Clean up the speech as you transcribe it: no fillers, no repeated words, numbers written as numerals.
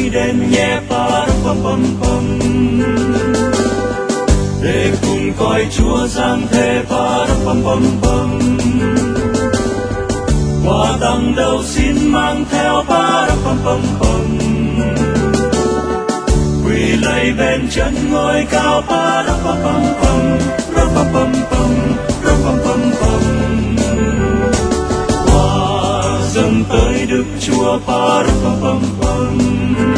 hãy đến nhé pa pam pam pam, để cùng coi Chúa giáng thế pa pam pam pam. Quà tặng đầu xin mang theo pa pam pam pam, quỳ lạy bên chân ngôi cao pa pam pam pam, pam pam pam, pam pam pam. Quà dâng tới Đức Chúa pa pam pam pam.